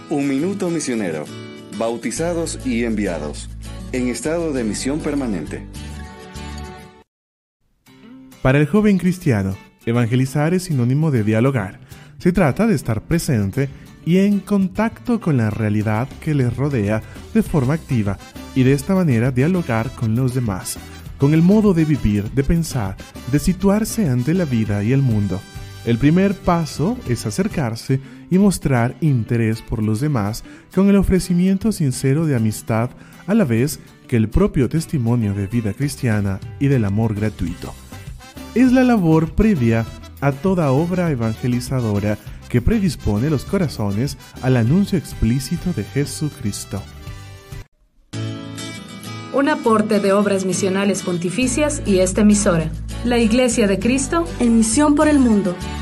Un minuto misionero. Bautizados y enviados. En estado de misión permanente. Para el joven cristiano, evangelizar es sinónimo de dialogar. Se trata de estar presente y en contacto con la realidad que les rodea de forma activa y de esta manera dialogar con los demás, con el modo de vivir, de pensar, de situarse ante la vida y el mundo. El primer paso es acercarse y mostrar interés por los demás con el ofrecimiento sincero de amistad, a la vez que el propio testimonio de vida cristiana y del amor gratuito. Es la labor previa a toda obra evangelizadora que predispone los corazones al anuncio explícito de Jesucristo. Un aporte de Obras Misionales Pontificias y esta emisora. La Iglesia de Cristo en misión por el mundo.